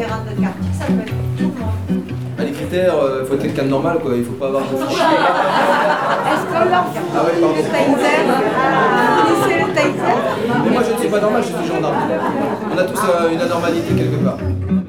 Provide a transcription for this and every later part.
terrain de quartier, ça peut être tout le monde. Les critères, il faut être quelqu'un de normal, quoi. Il faut pas avoir de fichier. Est-ce qu'on leur fout le taser? Vous connaissez le taser? Mais moi, je ne suis pas normal, je suis gendarme. On a tous une anormalité quelque part.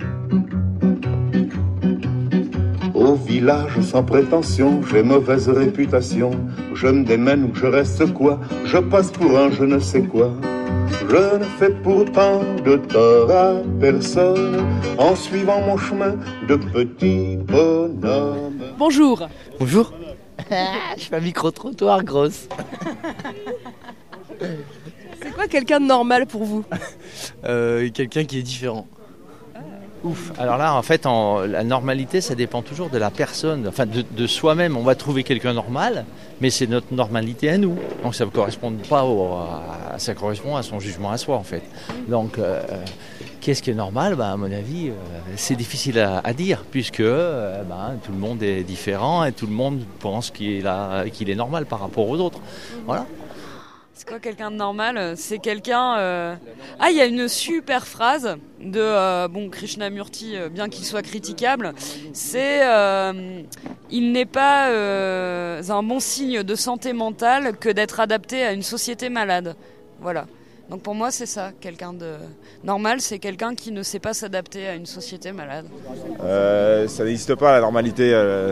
Au village sans prétention, j'ai mauvaise réputation. Je me démène ou je reste quoi? Je passe pour un je ne sais quoi. Je ne fais pourtant de tort à personne en suivant mon chemin de petit bonhomme. Bonjour. Bonjour. Je fais un micro-trottoir, grosse. C'est quoi quelqu'un de normal pour vous? Quelqu'un qui est différent. Ouf. Alors là, en fait, la normalité, ça dépend toujours de la personne, enfin de soi-même. On va trouver quelqu'un normal, mais c'est notre normalité à nous. Donc ça ne correspond pas ça correspond à son jugement à soi, en fait. Donc, qu'est-ce qui est normal? À mon avis, c'est difficile à dire, puisque tout le monde est différent et tout le monde pense qu'il est normal par rapport aux autres. Voilà. C'est quoi quelqu'un de normal? C'est quelqu'un... Ah, il y a une super phrase de Krishnamurti, bien qu'il soit critiquable. C'est il n'est pas un bon signe de santé mentale que d'être adapté à une société malade. Voilà. Donc pour moi, c'est ça. Quelqu'un de normal, c'est quelqu'un qui ne sait pas s'adapter à une société malade. Ça n'existe pas, la normalité.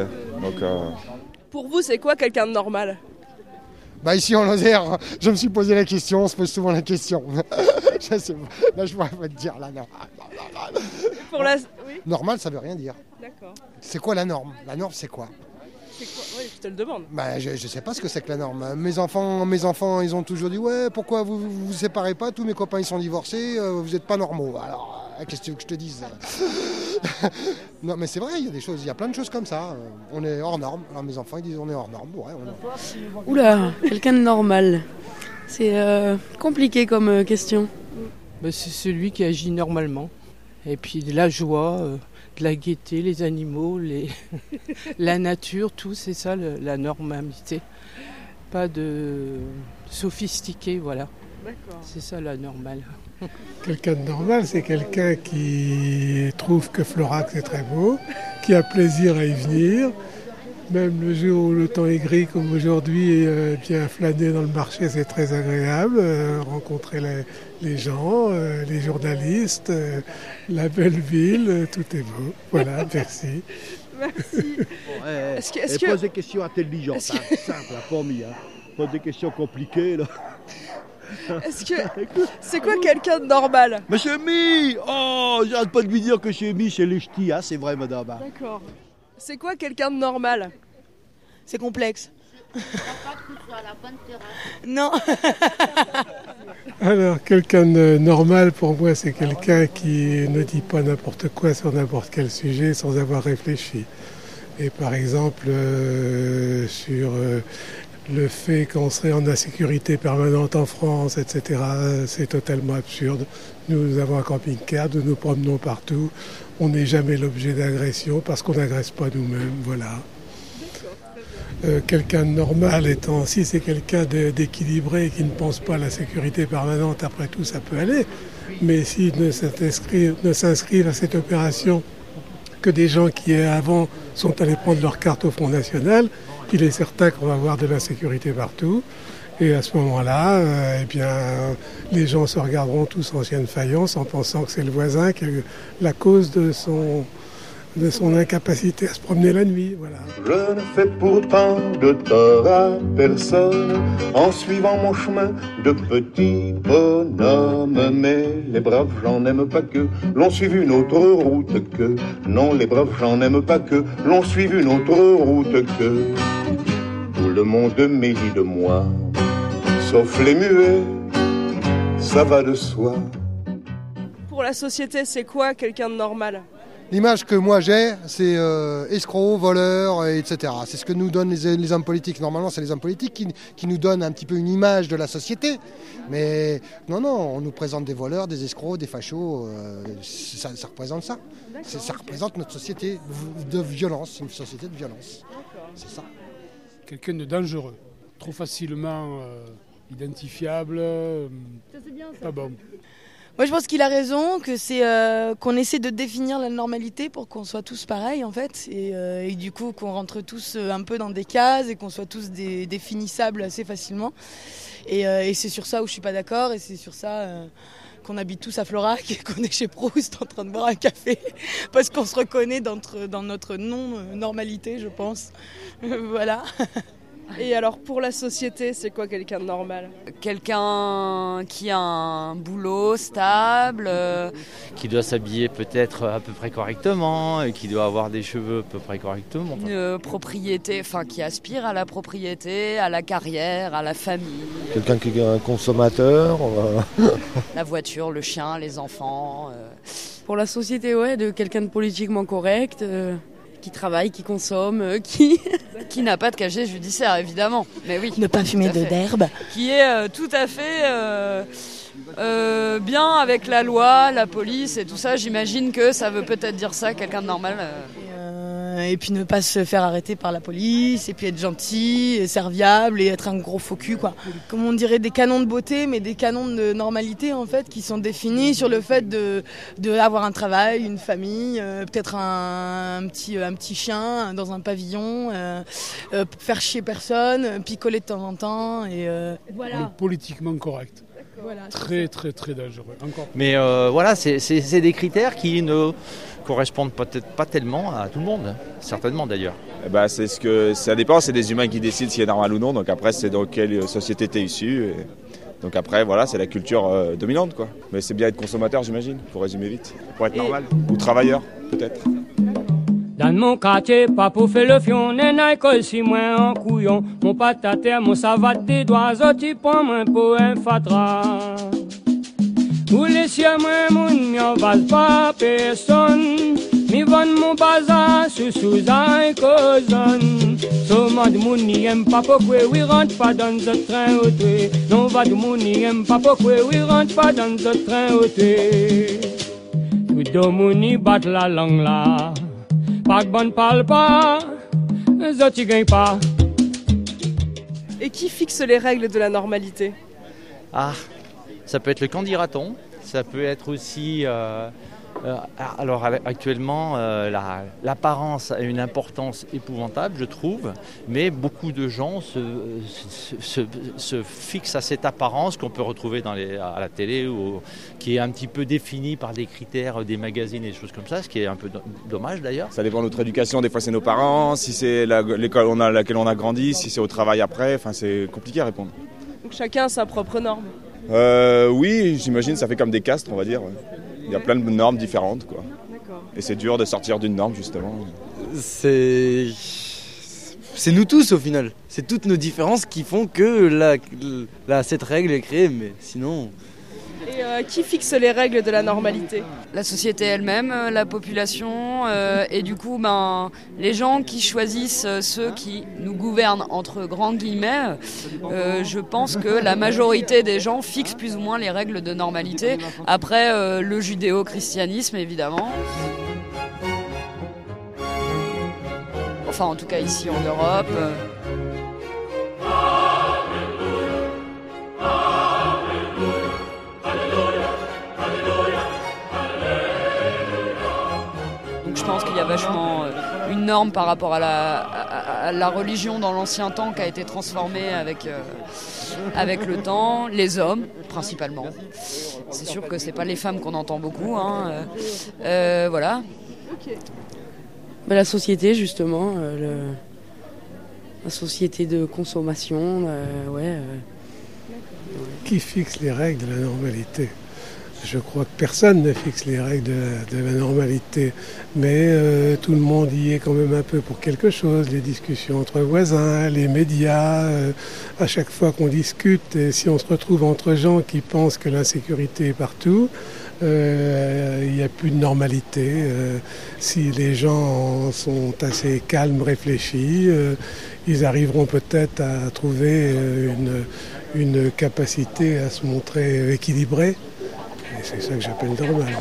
Pour vous, c'est quoi quelqu'un de normal? Ici en Lozère, je me suis posé la question, on se pose souvent la question. Je sais pas, là je pourrais pas te dire, là non. Oui. Normal, ça veut rien dire. D'accord. C'est quoi la norme? La norme, c'est quoi? C'est quoi? Oui, je te le demande. Je sais pas ce que c'est que la norme. Mes enfants, ils ont toujours dit, ouais, pourquoi vous séparez pas? Tous mes copains, ils sont divorcés, vous êtes pas normaux. Alors, qu'est-ce que tu veux que je te dise? Non, mais c'est vrai, il y a plein de choses comme ça. On est hors norme. Alors mes enfants, ils disent, on est hors norme. Ouais, Oula, quelqu'un de normal. C'est compliqué comme question. C'est celui qui agit normalement. Et puis de la joie, de la gaieté, les animaux, la nature, tout, c'est ça la normalité. Pas de sophistiqué, voilà. D'accord. C'est ça la normale. Quelqu'un de normal, c'est quelqu'un qui trouve que Florac c'est très beau, qui a plaisir à y venir. Même le jour où le temps est gris comme aujourd'hui, bien flâner dans le marché, c'est très agréable. Rencontrer les gens, les journalistes, la belle ville, tout est beau. Voilà, merci. Merci. Pose des questions intelligentes, simple, la famille. Pose des questions compliquées, là. C'est quoi quelqu'un de normal? Monsieur Mi! Oh, j'arrête pas de lui dire que chez Mi, c'est les ch'tis, c'est vrai, madame. D'accord. C'est quoi quelqu'un de normal? C'est complexe. Non. Alors, quelqu'un de normal, pour moi, c'est quelqu'un qui ne dit pas n'importe quoi sur n'importe quel sujet sans avoir réfléchi. Et par exemple, sur le fait qu'on serait en insécurité permanente en France, etc., c'est totalement absurde. Nous avons un camping-car, nous nous promenons partout. On n'est jamais l'objet d'agression parce qu'on n'agresse pas nous-mêmes, voilà. Quelqu'un de normal étant, si c'est quelqu'un d'équilibré qui ne pense pas à la sécurité permanente, après tout ça peut aller. Mais s'il ne s'inscrivent à cette opération que des gens qui avant sont allés prendre leur carte au Front National, il est certain qu'on va avoir de l'insécurité partout. Et à ce moment-là, les gens se regarderont tous en chien de faïence en pensant que c'est le voisin qui est la cause de son incapacité à se promener la nuit. Voilà. Je ne fais pourtant de tort à personne en suivant mon chemin de petit bonhomme. Mais les braves gens n'aiment pas que l'on suive une autre route que. Non, les braves gens n'aiment pas que l'on suive une autre route que. Tout le monde mérit de moi, sauf les muets, ça va de soi. Pour la société, c'est quoi quelqu'un de normal? L'image que moi j'ai, c'est escroc, voleur, etc. C'est ce que nous donnent les hommes politiques. Normalement, c'est les hommes politiques qui nous donnent un petit peu une image de la société. Mais non, on nous présente des voleurs, des escrocs, des fachos. Ça représente ça. Ça représente notre société de violence, une société de violence. C'est ça. Quelqu'un de dangereux, trop facilement identifiable, Ça, c'est bien, ça. pas bon. Moi, je pense qu'il a raison, que c'est qu'on essaie de définir la normalité pour qu'on soit tous pareils, en fait, et du coup qu'on rentre tous un peu dans des cases et qu'on soit tous définissables assez facilement. Et c'est sur ça où je suis pas d'accord, et c'est sur ça qu'on habite tous à Florac et qu'on est chez Proust en train de boire un café, parce qu'on se reconnaît dans notre non-normalité, je pense. Voilà. Et alors pour la société, c'est quoi quelqu'un de normal ? Quelqu'un qui a un boulot stable, Qui doit s'habiller peut-être à peu près correctement, et qui doit avoir des cheveux à peu près correctement. une propriété, enfin qui aspire à la propriété, à la carrière, à la famille. Quelqu'un qui est un consommateur. La voiture, le chien, les enfants. Pour la société, ouais, de quelqu'un de politiquement correct, qui travaille, qui consomme, Qui n'a pas de casier judiciaire, évidemment. Mais oui. ne pas fumer d'herbe. Qui est tout à fait bien avec la loi, la police et tout ça. J'imagine que ça veut peut-être dire ça, quelqu'un de normal. Et puis ne pas se faire arrêter par la police, et puis être gentil, et serviable, et être un gros faux cul, quoi. Comme on dirait des canons de beauté, mais des canons de normalité, en fait, qui sont définis sur le fait de avoir un travail, une famille, peut-être un petit chien dans un pavillon, faire chier personne, picoler de temps en temps, et voilà. Politiquement correct. Voilà, très très très dangereux. Encore. Mais voilà, c'est des critères qui ne correspondent peut-être pas tellement à tout le monde, certainement d'ailleurs. C'est ce que ça dépend, c'est des humains qui décident s'il est normal ou non. Donc après, c'est dans quelle société tu es issu. Et donc après, voilà, c'est la culture dominante, quoi. Mais c'est bien être consommateur, j'imagine, pour résumer vite. Pour être normal. Ou travailleur, peut-être. Dans mon quartier, pas pour faire le fion, n'est que si moi en couillon. Mon patater, mon savate des doigts, tu prends moi pour un fatra. Ou laissez moi mon m'en vase pas personne. Mi vend mon bazar sous un causon. Soma de mon n'y aime pas pourquoi oui rentre pas dans ce train auto. Non va de mon n'y aime pas pourquoi oui rentre pas dans ce train auto. Tout de mon n'y bat la langue là. Pas que bonne parle pas, les autres gagnent pas. Et qui fixe les règles de la normalité ? Ça peut être le qu'en dira-t-on, ça peut être aussi... alors actuellement, l'apparence a une importance épouvantable, je trouve, mais beaucoup de gens se fixent à cette apparence qu'on peut retrouver à la télé, ou qui est un petit peu définie par des critères des magazines et des choses comme ça, ce qui est un peu dommage d'ailleurs. Ça dépend de notre éducation, des fois c'est nos parents, si c'est l'école à laquelle on a grandi, si c'est au travail après, c'est compliqué à répondre. Donc chacun a sa propre norme. Oui, j'imagine, ça fait comme des castes, on va dire. Il y a plein de normes différentes, quoi. D'accord. Et c'est dur de sortir d'une norme, justement. C'est nous tous, au final. C'est toutes nos différences qui font que cette règle est créée, mais sinon... Et qui fixe les règles de la normalité ? La société elle-même, la population, et du coup, les gens qui choisissent ceux qui nous gouvernent, entre grands guillemets, je pense que la majorité des gens fixent plus ou moins les règles de normalité. Après, le judéo-christianisme, évidemment. Enfin, en tout cas, ici en Europe. Je pense qu'il y a vachement une norme par rapport à la religion dans l'ancien temps qui a été transformée avec le temps, les hommes principalement. C'est sûr que c'est pas les femmes qu'on entend beaucoup, voilà. Okay. La société justement, la société de consommation, Qui fixe les règles de la normalité ? Je crois que personne ne fixe les règles de la normalité, mais tout le monde y est quand même un peu pour quelque chose. Les discussions entre voisins, les médias, à chaque fois qu'on discute, et si on se retrouve entre gens qui pensent que l'insécurité est partout, il n'y a plus de normalité. Si les gens sont assez calmes, réfléchis, ils arriveront peut-être à trouver une capacité à se montrer équilibrés. Et c'est ça que j'appelle normal.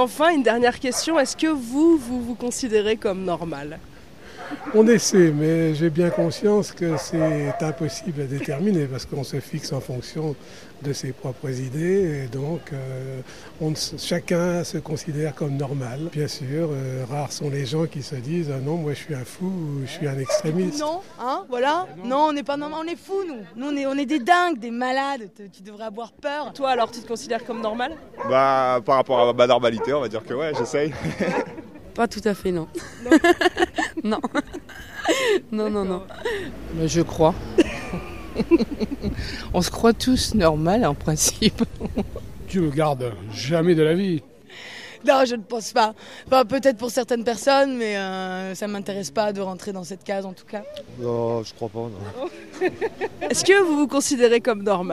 enfin, une dernière question, est-ce que vous vous considérez comme normal ? On essaie, mais j'ai bien conscience que c'est impossible à déterminer parce qu'on se fixe en fonction de ses propres idées et donc chacun se considère comme normal. Bien sûr, rares sont les gens qui se disent « non, moi je suis un fou ou je suis un extrémiste ». Non, hein, voilà. Non, on n'est pas normal, on est fous nous. Nous on est des dingues, des malades, tu devrais avoir peur. Toi alors, tu te considères comme normal ? Bah, par rapport à ma normalité, on va dire que ouais, j'essaye. Pas tout à fait, non. Non. Non. Mais je crois. On se croit tous normal en principe. Dieu me garde, jamais de la vie. Non, je ne pense pas. Enfin, peut-être pour certaines personnes, mais ça ne m'intéresse pas de rentrer dans cette case en tout cas. Non, je crois pas, non. Est-ce que vous vous considérez comme normal ?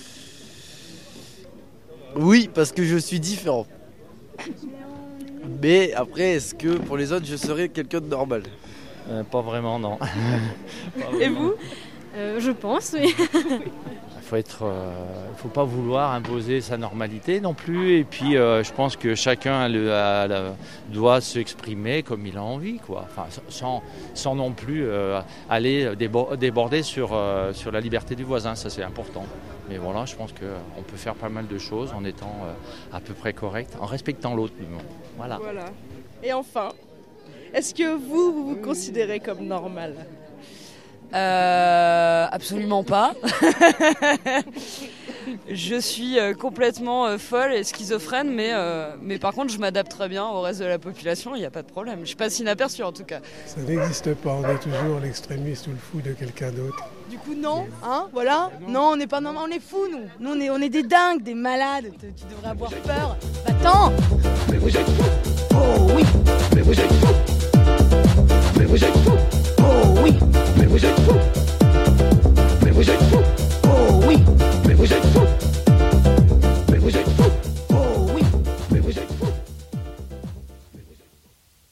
Oui, parce que je suis différent. Mais après, est-ce que pour les autres, je serais quelqu'un de normal ? Pas vraiment, non. Et vous ? Je pense, oui. Il faut pas vouloir imposer sa normalité non plus. Et puis, je pense que chacun doit s'exprimer comme il a envie, quoi. Enfin, sans non plus aller déborder sur la liberté du voisin. Ça, c'est important. Mais voilà, je pense qu'on peut faire pas mal de choses en étant à peu près correct, en respectant l'autre. Voilà. Et enfin, est-ce que vous vous considérez comme normal ? Absolument pas. Je suis complètement folle et schizophrène, mais par contre je m'adapte très bien au reste de la population, il n'y a pas de problème. Je passe inaperçue en tout cas. Ça n'existe pas, on est toujours l'extrémiste ou le fou de quelqu'un d'autre. Du coup non, hein, voilà. Non, on n'est pas normal, on est fous nous. Nous on est des dingues, des malades, tu devrais avoir peur. Va-t'en. Mais vous êtes fous. Oh oui, mais vous êtes